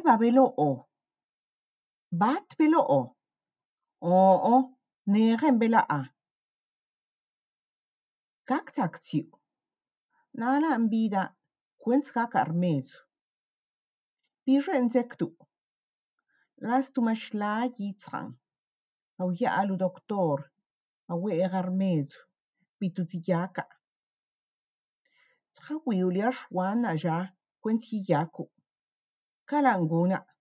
ba belo'o? Bat belo'o? Oo, negen bela'a. Kaktaktiu. Nala ambida kwent kaka armezu. Bire nzektu. Lastu mashlagi tsang. Au ya alu doktor. Awe armezu. Bitu tijaka. Tsawiulia shwana ja kwent hiyaku. Kalanguna.